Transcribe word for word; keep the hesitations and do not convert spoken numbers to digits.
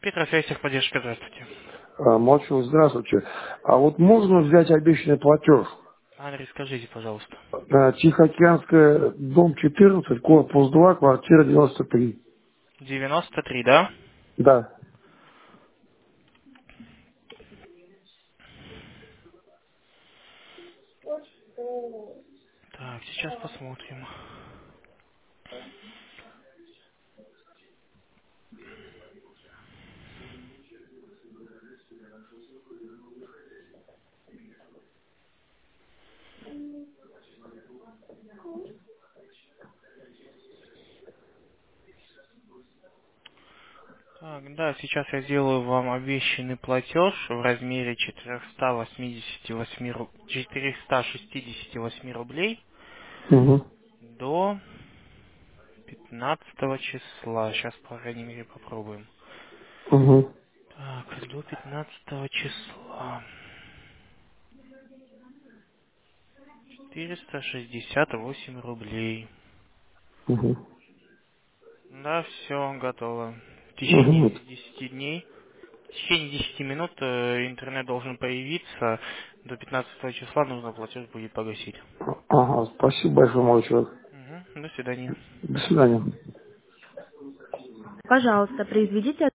Петросвязь, поддержка, здравствуйте. А, Молчу, здравствуйте. А вот можно взять обещанный платеж? Адрес скажите, пожалуйста. А, Тихоокеанская, дом четырнадцать, корпус два, квартира девяносто три. девяносто три, да? Да. Так, сейчас посмотрим. Так, да, сейчас я сделаю вам обещанный платеж в размере четыреста восемьдесят восемь, ру- четыреста шестьдесят восемь рублей Угу. до пятнадцатого числа. Сейчас, по крайней мере, попробуем. Угу. Так, до пятнадцатого числа. четыреста шестьдесят восемь рублей. Угу. Да, все готово. В Угу. течение десяти дней, в течение десяти минут э, интернет должен появиться. До пятнадцатого числа нужно платеж будет погасить. Ага, спасибо большое, мой человек. Мгм, до свидания. До свидания. Пожалуйста, произведите